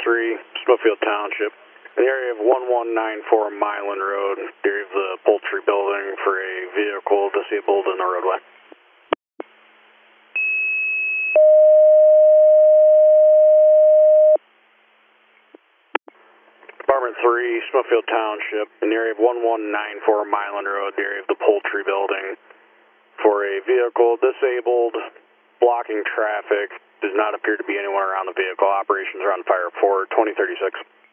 3, Smithfield Township, in the area of 1194 Milan Road, near the poultry building for a vehicle disabled in the roadway. Department 3, Smithfield Township, in the area of 1194 Milan Road, the area of the poultry building, for a vehicle disabled, blocking traffic. Does not appear to be anyone around the vehicle. Operations are on fire for 2036.